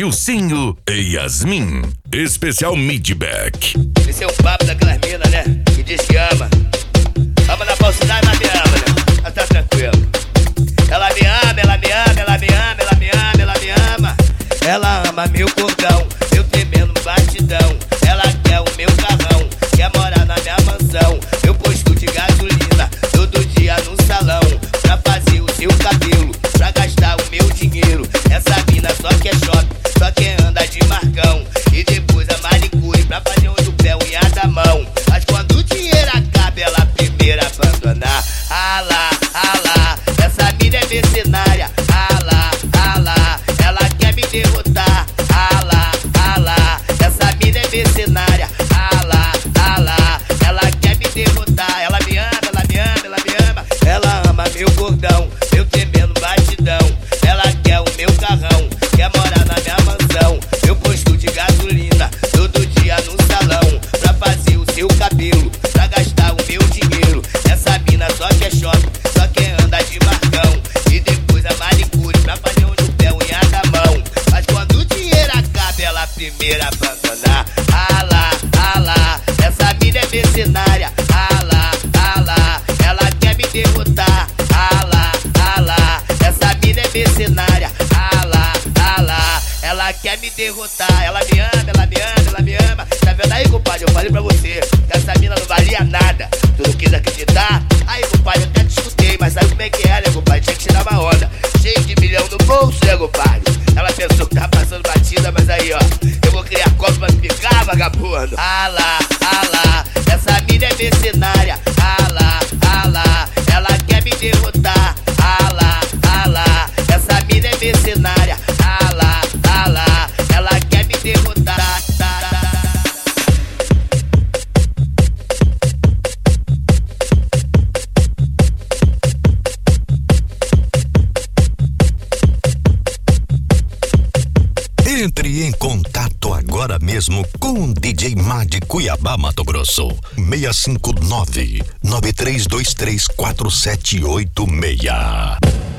Gilcinho e Yasmin. Especial Midback. Esse é o papo daquelas minas, né? Que diz que ama. Ama na falsidade, mas me ama, né? Mas tá tranquilo. Ela me ama, ela me ama, ela me ama, ela me ama, ela me ama. Ela ama meu cordão, meu tremendo batidão. Ela quer o meu carrão, quer morar na minha mansão. Eu posto de gasolina, todo dia no salão. Pra fazer o seu cabelo, pra gastar o meu dinheiro. Essa mina só quer shopping, só quer andar de marcão. E depois a manicure, pra fazer o pé, unha da mão. Mas quando o dinheiro acaba, ela primeiro abandonar. Ah lá, essa mina é mercenária. Ah lá, ela quer me derrotar. Ah lá, essa mina é mercenária. Ah lá, ela quer me derrotar. Ela me ama, ela me ama, ela me ama. Ela ama meu gordão, meu tremendo batidão. Ela quer o meu carrão, quer morar na minha mansão. Eu posto de gasolina, todo dia no salão. Pra fazer o seu cabelo, pra gastar o meu dinheiro. Essa mina só quer shopping, só quer andar de marcão. E depois a manicure, pra fazer o pé, unha da mão. Mas quando o dinheiro acaba, ela primeiro abandonar. Ah lá, essa mina é mercenária. Ah lá, ela quer me derrotar. Ah lá, essa mina é mercenária. Ah lá, ela quer me derrotar. Ela me ama, ela me ama, ela me ama. Tá vendo aí, compadre? Eu falei pra você que essa mina não valia nada. Tu não quis acreditar? Aí, compadre, eu até te escutei, mas sabe como é que é, né, compadre? Tinha que tirar uma onda. Cheio de milhão no bolso, né, compadre? Ela pensou que tava passando batida, mas aí, ó, eu vou criar copo pra me picar, vagabundo. Ah lá, essa mina é mercenária. Ah lá, ela quer me derrotar. Ah lá, essa mina é mercenária. Ah lá, ela quer me derrotar. Entre em contato agora mesmo com o DJ Mad Cuiabá, Mato Grosso. 659-9323-4786.